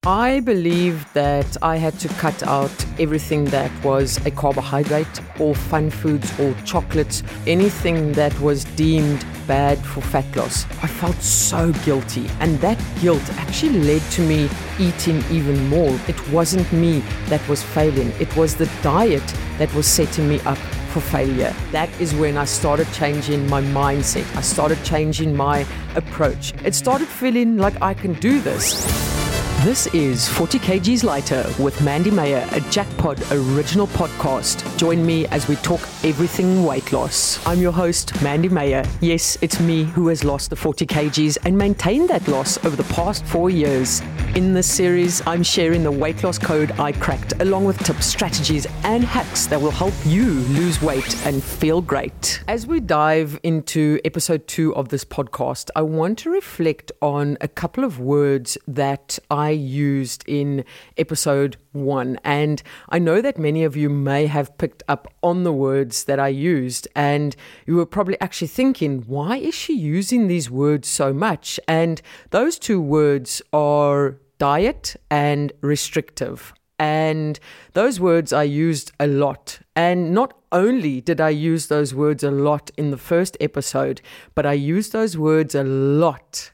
I believe that I had to cut out everything that was a carbohydrate or fun foods or chocolates, anything that was deemed bad for fat loss. I felt so guilty, and that guilt actually led to me eating even more. It wasn't me that was failing. It was the diet that was setting me up for failure. That is when I started changing my mindset. I started changing my approach. It started feeling like I can do this. This is 40 kgs Lighter with Mandy Meyer, a Jackpot original podcast. Join me as we talk everything weight loss. I'm your host, Mandy Meyer. Yes, it's me who has lost the 40 kgs and maintained that loss over the past 4 years. In this series, I'm sharing the weight loss code I cracked, along with tips, strategies, and hacks that will help you lose weight and feel great. As we dive into episode 2 of this podcast, I want to reflect on a couple of words that I used in episode 1. And I know that many of you may have picked up on the words that I used, and you were probably actually thinking, why is she using these words so much? And those two words are diet and restrictive. And those words I used a lot. And not only did I use those words a lot in the first episode, but I used those words a lot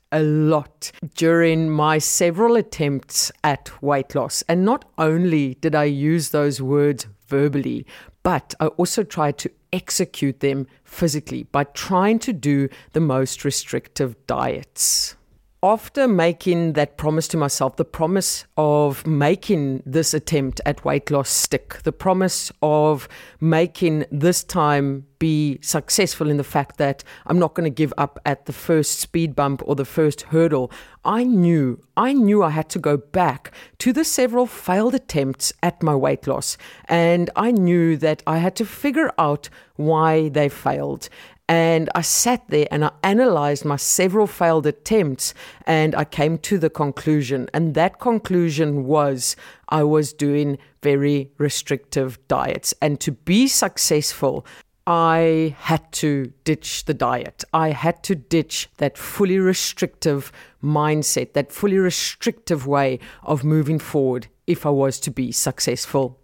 during my several attempts at weight loss. And not only did I use those words verbally, but I also tried to execute them physically by trying to do the most restrictive diets. After making that promise to myself, the promise of making this attempt at weight loss stick, the promise of making this time be successful in the fact that I'm not going to give up at the first speed bump or the first hurdle, I knew I had to go back to the several failed attempts at my weight loss. And I knew that I had to figure out why they failed. And I sat there and I analyzed my several failed attempts, and I came to the conclusion. And that conclusion was I was doing very restrictive diets. And to be successful, I had to ditch the diet. I had to ditch that fully restrictive mindset, that fully restrictive way of moving forward if I was to be successful.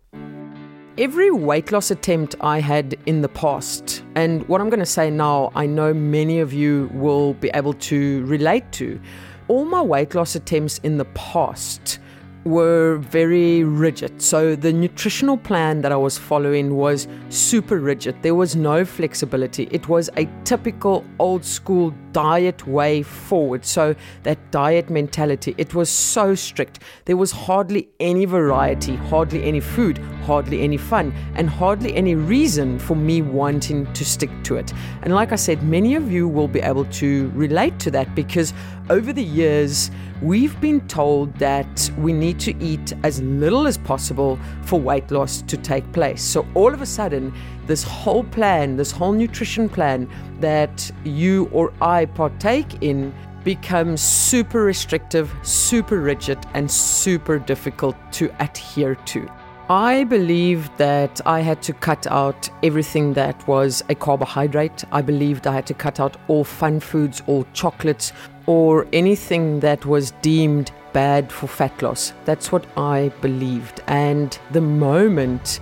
Every weight loss attempt I had in the past, and what I'm going to say now, I know many of you will be able to relate to. All my weight loss attempts in the past were very rigid. So the nutritional plan that I was following was super rigid. There was no flexibility. It was a typical old school diet way forward. So that diet mentality, it was so strict. There was hardly any variety, hardly any food, hardly any fun, and hardly any reason for me wanting to stick to it. And like I said, many of you will be able to relate to that because over the years, we've been told that we need to eat as little as possible for weight loss to take place. So all of a sudden, this whole plan, this whole nutrition plan that you or I partake in becomes super restrictive, super rigid, and super difficult to adhere to. I believe that I had to cut out everything that was a carbohydrate. I believed I had to cut out all fun foods, all chocolates, or anything that was deemed bad for fat loss. That's what I believed. And the moment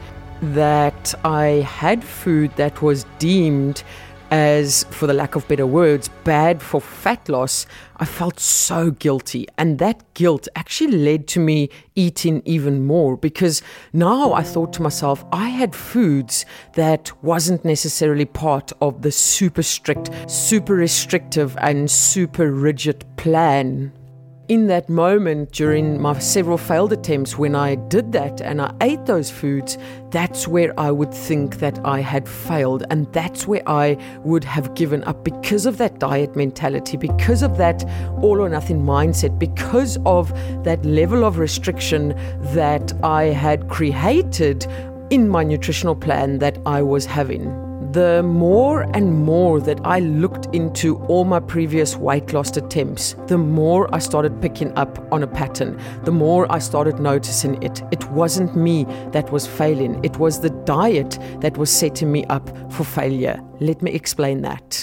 that I had food that was deemed as, for the lack of better words, bad for fat loss, I felt so guilty. And that guilt actually led to me eating even more because now I thought to myself, I had foods that wasn't necessarily part of the super strict, super restrictive, and super rigid plan. In that moment, during my several failed attempts, when I did that and I ate those foods, that's where I would think that I had failed. And that's where I would have given up because of that diet mentality, because of that all or nothing mindset, because of that level of restriction that I had created in my nutritional plan that I was having. The more and more that I looked into all my previous weight loss attempts, the more I started picking up on a pattern, the more I started noticing it. It wasn't me that was failing. It was the diet that was setting me up for failure. Let me explain that.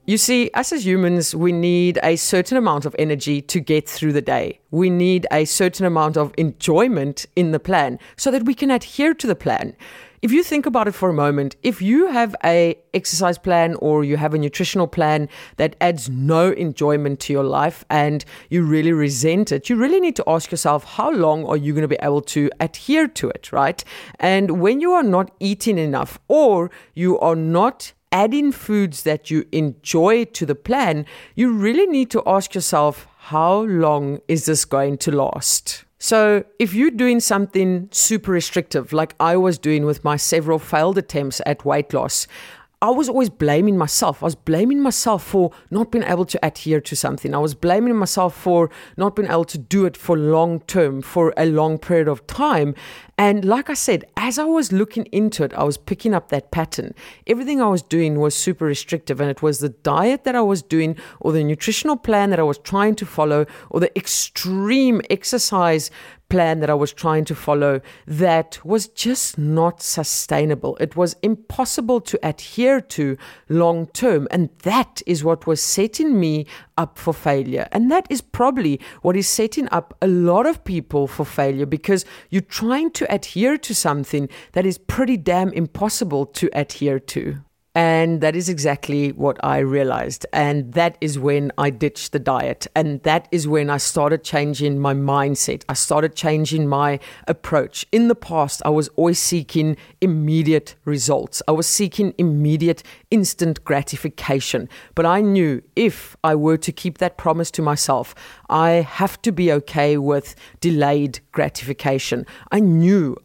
You see, us as humans, we need a certain amount of energy to get through the day. We need a certain amount of enjoyment in the plan so that we can adhere to the plan. If you think about it for a moment, if you have a exercise plan or you have a nutritional plan that adds no enjoyment to your life and you really resent it, you really need to ask yourself, how long are you going to be able to adhere to it, right? And when you are not eating enough or you are not add in foods that you enjoy to the plan, you really need to ask yourself, how long is this going to last? So if you're doing something super restrictive, like I was doing with my several failed attempts at weight loss, I was always blaming myself. I was blaming myself for not being able to adhere to something. I was blaming myself for not being able to do it for long term, for a long period of time. And like I said, as I was looking into it, I was picking up that pattern. Everything I was doing was super restrictive, and it was the diet that I was doing or the nutritional plan that I was trying to follow or the extreme exercise plan that I was trying to follow that was just not sustainable. It was impossible to adhere to long term, and that is what was setting me up for failure. And that is probably what is setting up a lot of people for failure, because you're trying to adhere to something that is pretty damn impossible to adhere to. And that is exactly what I realized. And that is when I ditched the diet. And that is when I started changing my mindset. I started changing my approach. In the past, I was always seeking immediate results. I was seeking immediate, instant gratification. But I knew if I were to keep that promise to myself, I have to be okay with delayed gratification. I knew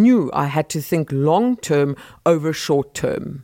I had to think long term over short term.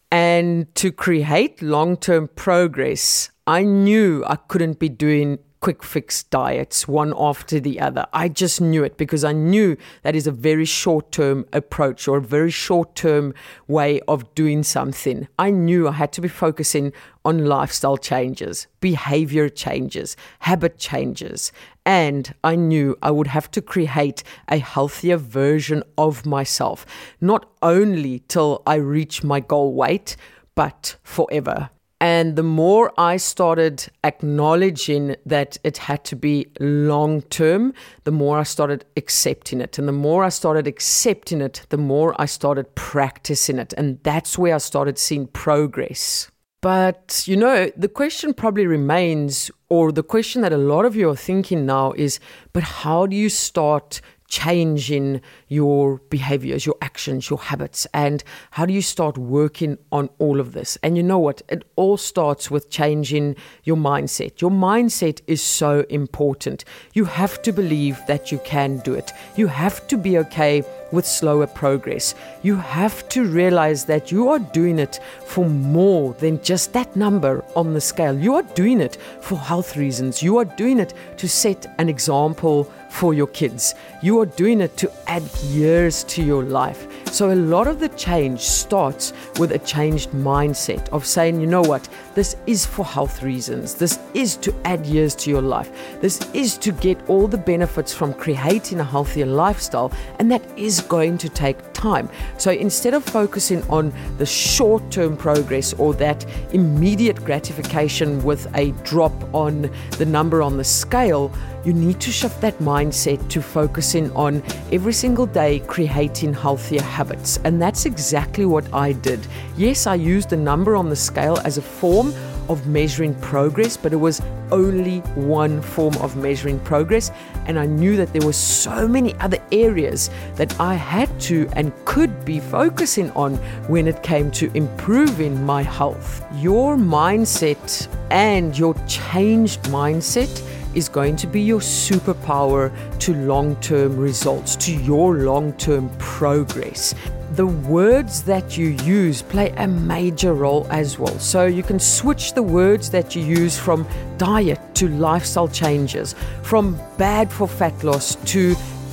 And to create long-term progress, I knew I couldn't be doing quick fix diets one after the other. I just knew it, because I knew that is a very short-term approach or a very short-term way of doing something. I knew I had to be focusing on lifestyle changes, behavior changes, habit changes. And I knew I would have to create a healthier version of myself, not only till I reach my goal weight, but forever. And the more I started acknowledging that it had to be long term, the more I started accepting it. And the more I started accepting it, the more I started practicing it. And that's where I started seeing progress. But, the question probably remains, or the question that a lot of you are thinking now is, but how do you start changing your behaviors, your actions, your habits, and how do you start working on all of this? And you know what? It all starts with changing your mindset. Your mindset is so important. You have to believe that you can do it. You have to be okay with slower progress. You have to realize that you are doing it for more than just that number on the scale. You are doing it for health reasons. You are doing it to set an example for your kids. You are doing it to add years to your life. So a lot of the change starts with a changed mindset of saying, you know what, this is for health reasons. This is to add years to your life. This is to get all the benefits from creating a healthier lifestyle, and that is going to take time. So instead of focusing on the short-term progress or that immediate gratification with a drop on the number on the scale, you need to shift that mindset to focusing on every single day creating healthier habits. And that's exactly what I did. Yes, I used the number on the scale as a form of measuring progress, but it was only one form of measuring progress. And I knew that there were so many other areas that I had to and could be focusing on when it came to improving my health. Your mindset and your changed mindset is going to be your superpower to long-term results, to your long-term progress. The words that you use play a major role as well. So you can switch the words that you use from diet to lifestyle changes, from bad for fat loss to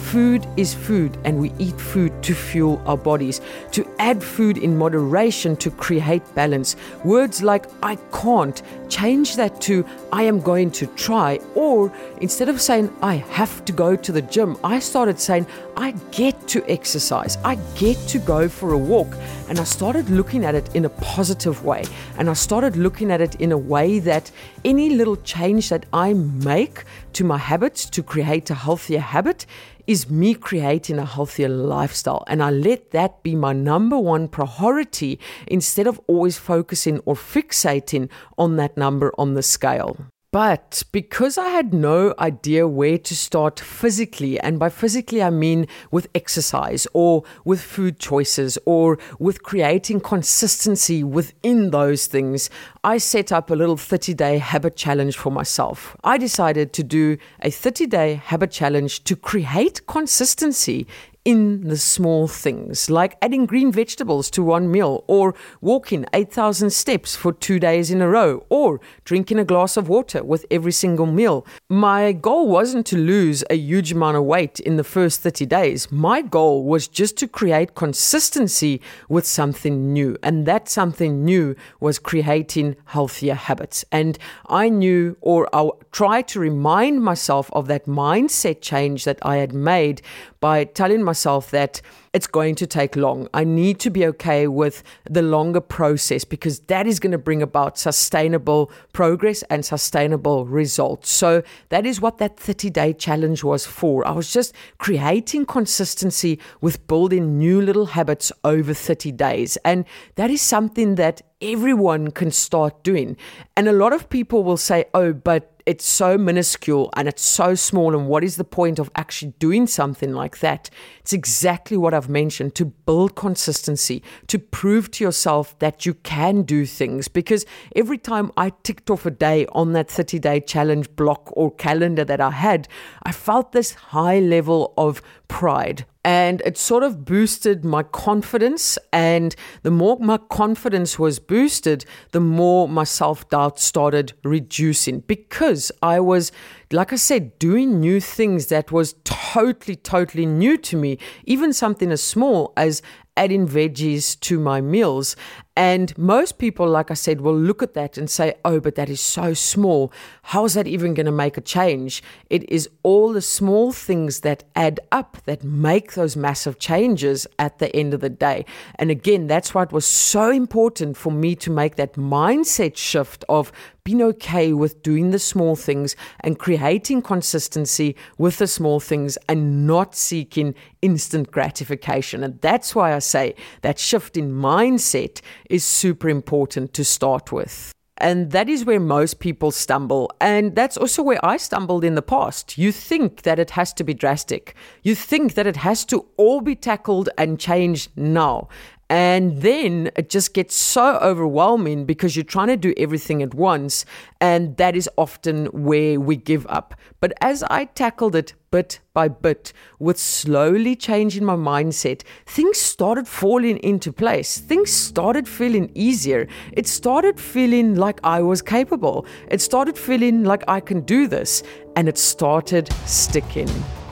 Food is food, and we eat food to fuel our bodies. To add food in moderation to create balance. Words like I can't, change that to I am going to try. Or instead of saying I have to go to the gym, I started saying I get to exercise. I get to go for a walk. And I started looking at it in a positive way. And I started looking at it in a way that any little change that I make to my habits to create a healthier habit is me creating a healthier lifestyle. And I let that be my number one priority instead of always focusing or fixating on that number on the scale. But because I had no idea where to start physically, and by physically I mean with exercise or with food choices or with creating consistency within those things, I set up a little 30-day habit challenge for myself. I decided to do a 30-day habit challenge to create consistency in the small things, like adding green vegetables to one meal, or walking 8,000 steps for 2 days in a row, or drinking a glass of water with every single meal. My goal wasn't to lose a huge amount of weight in the first 30 days. My goal was just to create consistency with something new, and that something new was creating healthier habits. And I knew, or I tried to remind myself of that mindset change that I had made by telling myself that it's going to take long. I need to be okay with the longer process because that is going to bring about sustainable progress and sustainable results. So that is what that 30-day challenge was for. I was just creating consistency with building new little habits over 30 days. And that is something that everyone can start doing. And a lot of people will say, oh, but it's so minuscule and it's so small, and what is the point of actually doing something like that? It's exactly what I've mentioned, to build consistency, to prove to yourself that you can do things. Because every time I ticked off a day on that 30-day challenge block or calendar that I had, I felt this high level of pride. And it sort of boosted my confidence. And the more my confidence was boosted, the more my self-doubt started reducing. Because I was, like I said, doing new things that was totally new to me. Even something as small as adding veggies to my meals. And most people, like I said, will look at that and say, oh, but that is so small. How is that even going to make a change? It is all the small things that add up that make those massive changes at the end of the day. And again, that's why it was so important for me to make that mindset shift of being okay with doing the small things and creating consistency with the small things and not seeking instant gratification. And that's why I say that shift in mindset is super important to start with. And that is where most people stumble. And that's also where I stumbled in the past. You think that it has to be drastic. You think that it has to all be tackled and changed now. And then it just gets so overwhelming because you're trying to do everything at once. And that is often where we give up. But as I tackled it bit by bit, with slowly changing my mindset, things started falling into place. Things started feeling easier. It started feeling like I was capable. It started feeling like I can do this. And it started sticking.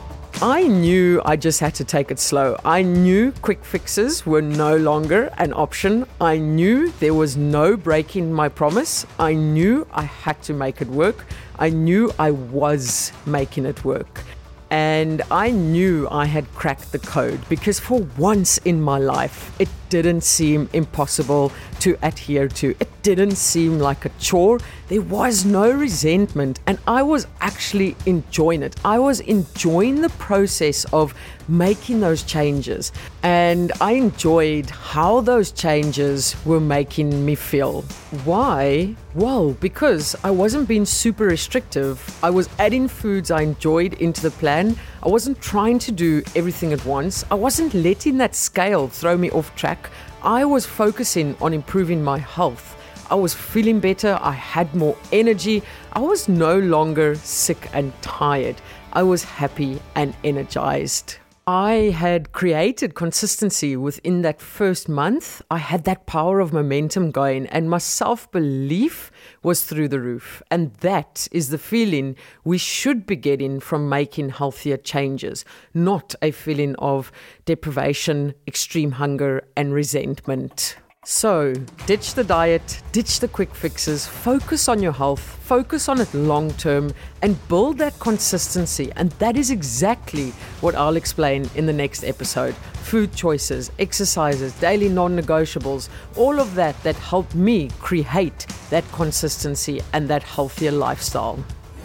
I knew I just had to take it slow. I knew quick fixes were no longer an option. I knew there was no breaking my promise. I knew I had to make it work. I knew I was making it work. And I knew I had cracked the code because for once in my life, it didn't seem impossible to adhere to. It didn't seem like a chore. There was no resentment, and I was actually enjoying it. I was enjoying the process of making those changes, and I enjoyed how those changes were making me feel. Why? Well, because I wasn't being super restrictive. I was adding foods I enjoyed into the plan. I wasn't trying to do everything at once. I wasn't letting that scale throw me off track. I was focusing on improving my health. I was feeling better. I had more energy. I was no longer sick and tired. I was happy and energized. I had created consistency within that first month. I had that power of momentum going, and my self-belief was through the roof. And that is the feeling we should be getting from making healthier changes, not a feeling of deprivation, extreme hunger, and resentment. So, ditch the diet, ditch the quick fixes, focus on your health, focus on it long term, and build that consistency. And that is exactly what I'll explain in the next episode. Food choices, exercises, daily non-negotiables, all of that helped me create that consistency and that healthier lifestyle.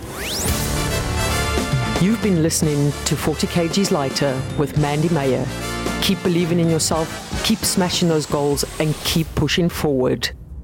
You've been listening to 40 kgs Lighter with Mandy Meyer. Keep believing in yourself, keep smashing those goals, and keep pushing forward.